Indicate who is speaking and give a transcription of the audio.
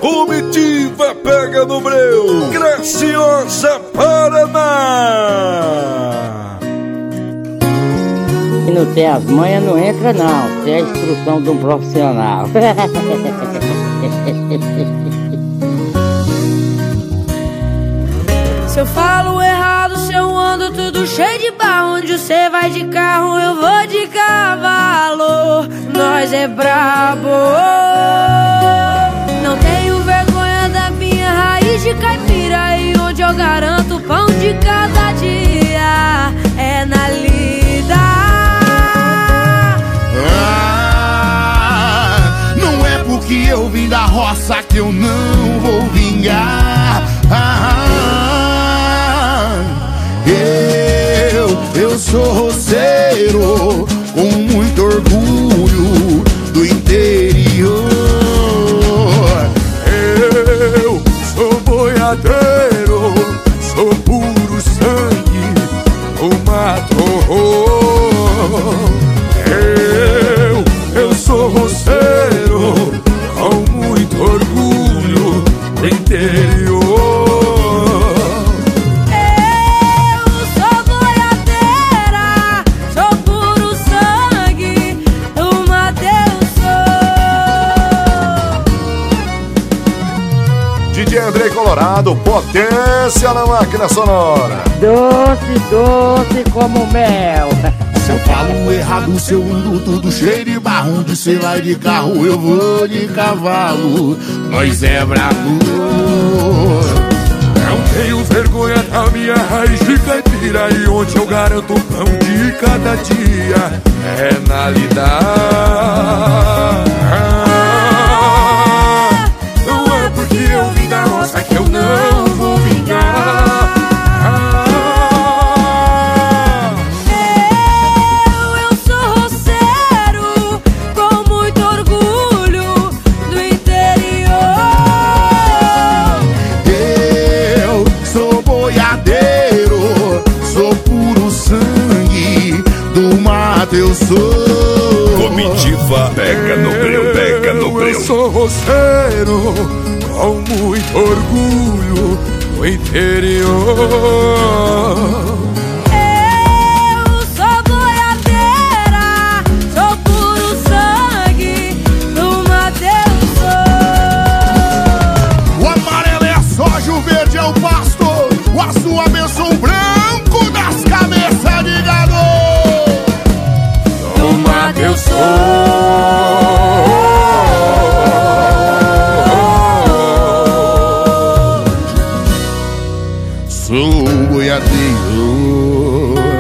Speaker 1: Comitiva Pega no Breu, Graciosa, Paraná.
Speaker 2: Se não tem as manhas, não entra não. Tem a instrução de um profissional.
Speaker 3: Se eu falo errado, se eu ando tudo cheio de barro, onde você vai de carro, eu vou de cavalo. Nós é brabo. Não tenho vergonha da minha raiz de caipira, e onde eu garanto o pão de cada dia é na lida.
Speaker 4: Não é porque eu vim da roça que eu não vou vingar. Eu sou roceiro com muito orgulho do interior.
Speaker 1: Eu sou boiadeiro, sou puro sangue, o mato. Eu sou roceiro com muito orgulho do interior. DJ Andrei Colorado, potência na máquina sonora.
Speaker 2: Doce, doce como mel.
Speaker 4: Se eu falo errado, se eu ando tudo cheio de barro, onde você vai de carro, eu vou de cavalo. Nós é brabo.
Speaker 1: Não tenho vergonha da minha raiz de caipira, e onde eu garanto o pão de cada dia é na lida. Que eu não vou vingar.
Speaker 3: Eu sou roceiro com muito orgulho do interior.
Speaker 4: Eu sou boiadeiro, sou puro sangue do mato, eu sou.
Speaker 1: Comitiva Pega no Breu, Pega no Breu. Eu sou roceiro com muito orgulho do interior.
Speaker 3: Eu sou boiadeira, sou puro sangue do mato, eu sou.
Speaker 4: O amarelo é a soja, o verde é o pasto, o azul a benção, o branco das cabeças de gado.
Speaker 3: Do mato eu sou.
Speaker 4: Sou boiadeiro.